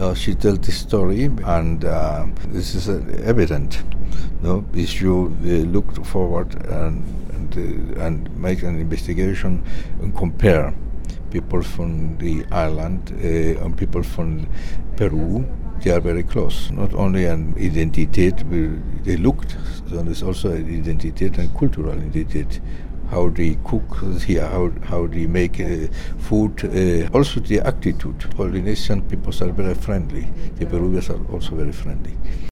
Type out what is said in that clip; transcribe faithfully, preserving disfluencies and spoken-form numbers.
Uh, she tells the story, and uh, this is uh, evident. No, if you uh, look forward and and, uh, and make an investigation and compare people from the island uh, and people from Peru, they are very close. Not only an identity, they looked, so there's also an identity and cultural identity. How they cook here, how how they make uh, food, uh, also the attitude. Polynesian people are very friendly. The Peruvians are also very friendly.